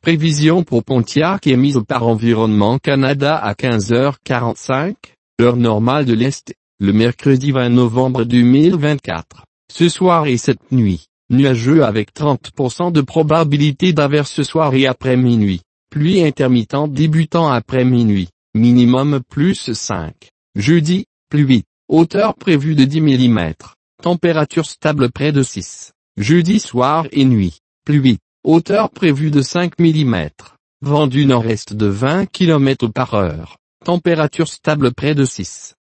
Prévision pour Pontiac émise par Environnement Canada à 15h45, heure normale de l'Est, le mercredi 20 novembre 2024. Ce soir et cette nuit, nuageux avec 30% de probabilité d'averse ce soir et après minuit. Pluie intermittente débutant après minuit, minimum plus 5. Jeudi, pluie, hauteur prévue de 10 mm. Température stable près de 6. Jeudi soir et nuit, pluie, hauteur prévue de 5 mm. Vent du nord-est de 20 km/h. Température stable près de 6.